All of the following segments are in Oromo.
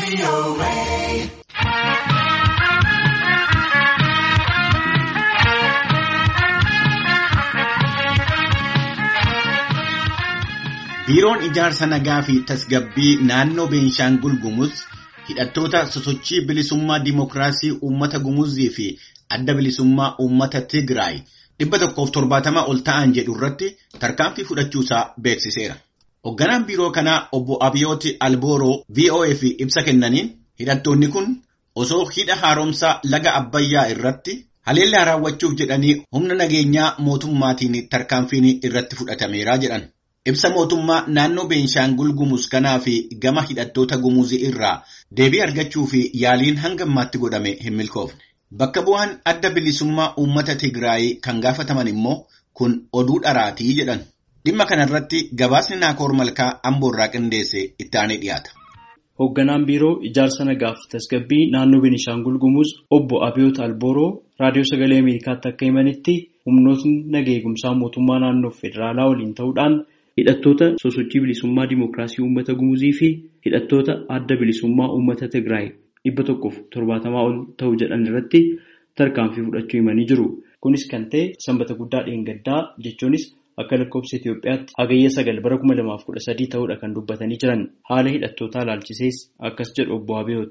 Biiroon ijaarsa nagaa fi tasgabbii naannoo Beenshaangul Gumuz hidhattoota sosochii bilisummaa dimookiraasii uummata Gumuzii fi adda bilisummaa uummata Tigraay 170 ol ta'an jedhu irratti tarkaanfii fudhachuusaa beeksiseera. Hoogganaan biiroo kanaa obbo Abiyooti Albooroo VOA'f ibsa kennaniin hidhattoonni kun osoo hidha haaromsaa laga Abbayyaa irratti haleellaa raawwachuuf jedhanii humna nageenyaa mootummaatiin tarkaanfiin irratti fudhatameera jedhan. Ibsa mootummaa naannoo Beenshaangul Gumuz kanaa fi gama hidhattoota Gumuzii irraa deebii argachuu fi yaaliin hanga ammaatti godhame hin milkoofne. Bakka bu'aan adda bilisummaa uummata Tigraay kan gaafataman immoo kun oduu dharaatii jedhan. Dhimma kanarratti gabaasni Naakoor Malkaa Amboorraa qindeesse itti aanee dhiyaata. Hoogganaan biiroo ijaarsa nagaaf tasgabbii naannoo Beenshaangul Gumuz obbo Abiyoot Albooroo raadiyoo sagalee Ameerikaatti akka himanitti humnootni nagaa eegumsaa mootummaa naannoo federaalaa waliin ta'uudhaan hidhattoota sosochii bilisummaa dimookiraasii uummata Gumuzii fi hidhattoota adda bilisummaa uummata Tigraay 170 ol ta'u jedhan irratti tarkaanfii fudhachuu himanii jiru. Kunis kan ta'e sanbata guddaa dheengaddaa jechuunis akka lakkoofsa Itoophiyaatti hagayya 9 bara 2013 ta'uudha kan dubbatanii jiran. Haala hidhattootaa ilaalchisees akkas jedhu obbo Abiyoot.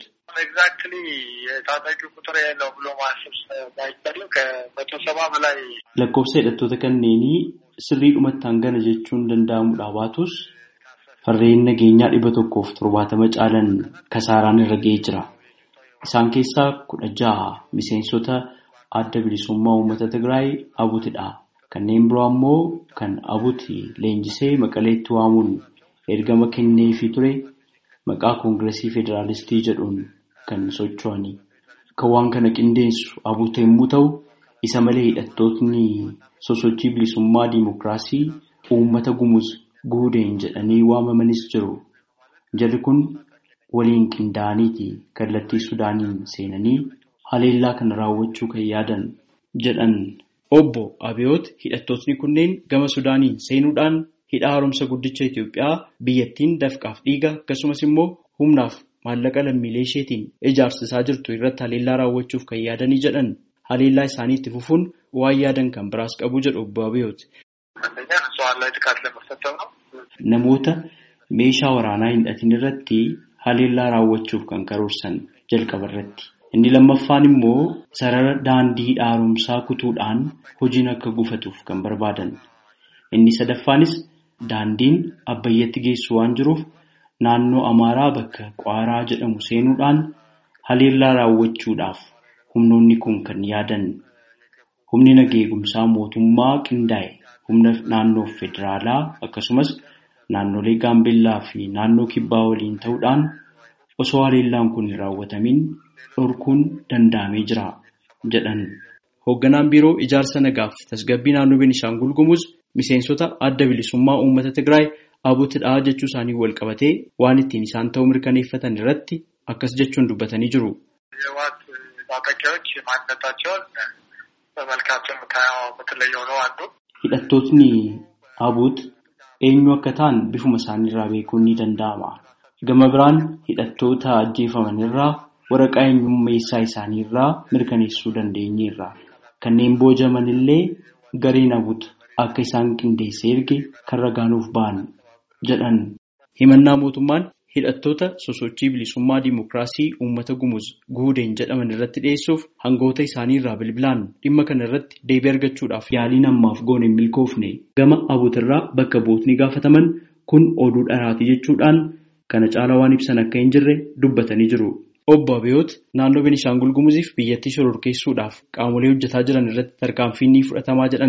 Lakkoofsa hidhattoota kanneenii sirriidhumatti hangana jechuun danda'amudha baatus farreen nageenyaa 170 caalan kasaaraan irra ga'ee jira. Isaan keessaa 16 miseensota adda bilisummaa uummata Tigraay Abutidha. Kanneen biroo ammoo kan Abuti leenjisee Maqaleetti waamuun ergama kenneefii ture maqaa Koongireesii Federaalistii jedhuun kan socho'ani. Kan waan kana qindeessu Abuti yommuu ta'u isa malee hidhattootni sosochii bilisummaa dimookiraasii uummata Gumuz guudeen jedhanii waamamanis jiru. Jarri kun waliin qindaa'aniiti kallattii Sudaaniin seenanii haleellaa kana raawwachuu kan yaadan jedhan. Obbo Abiyoot hidhattootni kunneen gama Sudaaniin seenuudhaan hidha haaromsa guddicha Itoophiyaa biyyattiin dafqaaf dhiiga akkasumas immoo humnaaf maallaqa lammiilee isheetiin ijaarsisaa jirtu irratti haleellaa raawwachuuf kan yaadanii jedhan. Haleellaa isaaniitti fufuun waan yaadan kan biraas qabu jedhu obbo Abiyoot. Namoota meeshaa waraanaa hin hidhatin irratti haleellaa raawwachuuf kan karoorsan jalqaba irratti. Inni lammaffaan immoo sarara daandii haaromsaa kutuudhaan hojiin akka gufatuuf kan barbaadan. Inni sadaffaanis daandiin Abbayyatti geessu waan jiruuf naannoo Amaaraa bakka Qwaaraa jedhamu seenuudhaan haleellaa raawwachuudhaaf humnoonni kun kan yaadan. Humni nagaa eegumsaa mootummaa qindaa'e humna naannoo federaalaa akkasumas naannolee Gaambeellaa fi naannoo Kibbaa waliin ta'uudhaan osoo haleellaan kun hin raawwatamin dhorkuun danda'amee jira jedhan. Hoogganaan biiroo ijaarsa nagaaf tasgabbii naannoo Beenshaangul Gumuz miseensota adda bilisummaa uummata Tigraay Abutidha jechuu isaanii wal qabatee waan ittiin isaan ta'uu mirkaneeffatan irratti akkas jechuun dubbatanii jiru. Hidhattootni Abut eenyu akka ta'an bifuma isaaniirraa beekuun ni danda'ama. Gama biraan hidhattoota ajjeefaman irraa waraqaa eenyummaa isaaniirraa mirkaneessuu dandeenyeerra. Kanneen boojaman illee gareen Abut akka isaan qindeessee erge kan ragaanuuf ba'an jedhan. Himannaa mootummaan hidhattoota sosochii bilisummaa dimookiraasii uummata Gumuz guudeen jedhaman irratti dhiyeessuuf hangoota isaaniirraa bilbilaan dhimma kana irratti deebii argachuudhaaf yaaliin ammaaf goone hin milkoofne. Gama Abutirraa bakka buutni gaafataman kun oduu dharaati jechuudhaan kana caalaa waan ibsan akka hin jirre dubbatanii jiru. Obbo Abiyoot naannoo Beenshaangul Gumuziif biyyattii shororkeessuudhaaf qaamolee hojjetaa jiran irratti tarkaanfiin ni fudhatamaa jedhan.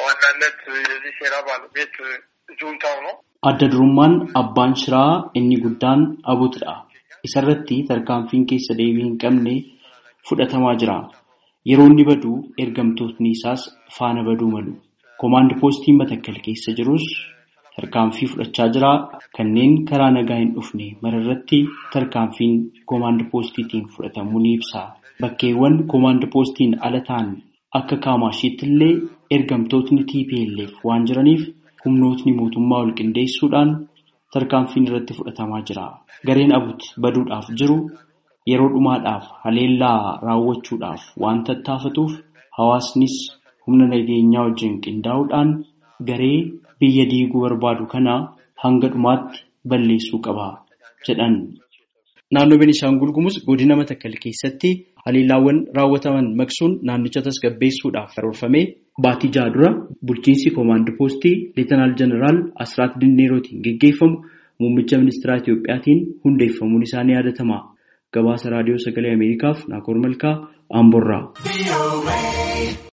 Adda durummaan abbaan shiraa inni guddaan Abutidha. Isarratti tarkaanfiin keessa deebii hin qabne fudhatamaa jira. Yeroo inni badu ergamtootni isaas faana baduu malu. Koomaand poostiin Matakkal keessa jirus tarkaanfii fudhachaa jira. Kanneen karaa nagaa hin dhufne mararratti tarkaanfiin koomaand poostiitiin fudhatamuu ni ibsa. Bakkeewwan koomaand poostiin ala ta'an akka Kaamashiitti illee ergamtootni TPLF waan jiraniif humnootni mootummaa wal qindeessuudhaan tarkaanfiin irratti fudhatamaa jira. Gareen Abut baduudhaaf jiru yeroo dhumaadhaaf haleellaa raawwachuudhaaf waan tattaafatuuf hawaasnis humna nageenyaa wajjin qindaa'uudhaan garee biyya diiguu barbaadu kana hanga dhumaatti balleessuu qaba jedhan. Naannoo Beenishaangul Gumuz godina Matakkal keessatti haleellaawwan raawwataman maqsuun naannicha tasgabbeessuudhaaf karoorfamee baatii 6 dura bulchiinsi koomaand poostii Leetanaal Jeneraal Asraat Dinneerootiin geggeeffamu muummicha ministeera Itiyoophiyaatiin hundeeffamuun isaanii yaadatama. Gabaasa raadiyoo sagalee Ameerikaaf Naakoor Malkaa Amborraa.